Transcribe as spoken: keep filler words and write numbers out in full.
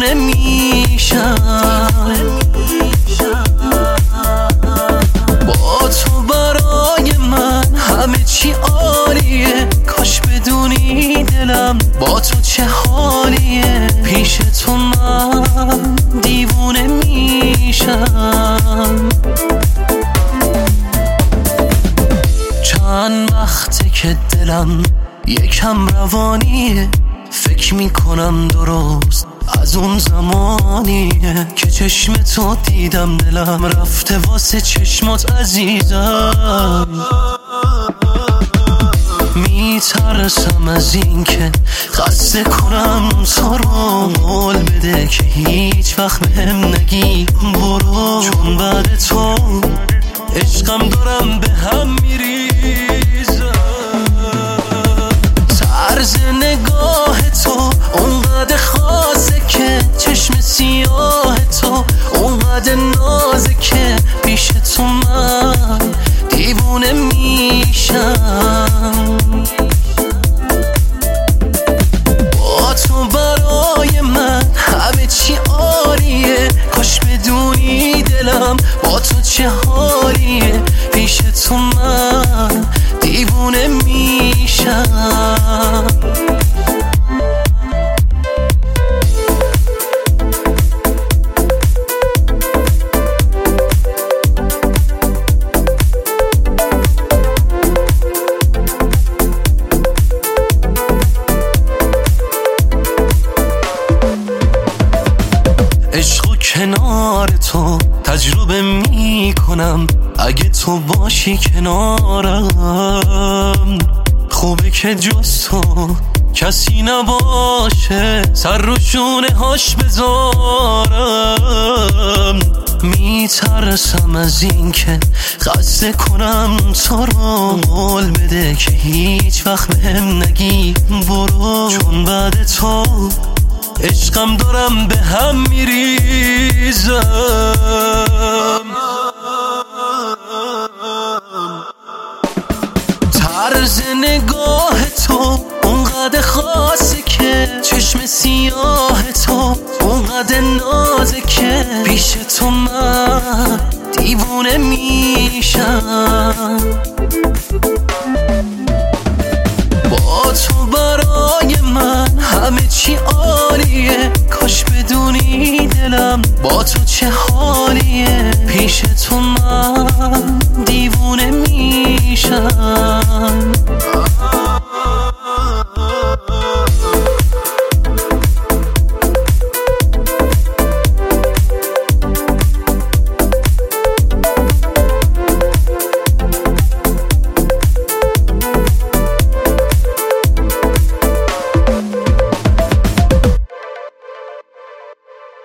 دیوونه میشم. با تو برای من همه چی عالیه، کاش بدونی دلم با تو چه حالیه. پیش تو من دیوونه میشم. چند وقته که دلم یکم روانیه، فکر میکنم درست از اون زمانیه که چشم تو دیدم دلم رفته واسه چشمات عزیزم. میترسم از این که خسته کنم تو رو، قول بده که هیچ وقت بهم نگی برو، چون بعد تو عشقم دارم به هم میریزم. طرز نگاه تو اونقدر خاصه که چشم سیاه تو اونقدر نازه که پیش تو من دیوونه میشم. با تو برای من همه چی عالیه، کاش بدونی دلم با تو چه حالیه. پیش تو من دیوونه میشم. عشقو کنار تو تجربه میکنم، اگه تو باشی کنارم. خوبه که جز تو کسی نباشه سر رو شونه هاش بذارم. میترسم از این که خسته کنم تو رو، قول بده که هیچ وقت بهم نگی برو، چون بعد تو عشقم دارم به هم میریزم. طرز نگاه تو اونقدر خاصه که چشم سیاه تو اونقدر نازه که پیش تو من دیوونه میشم. با تو برای من همه چی عالیه، کاش بدونی دلم با تو چه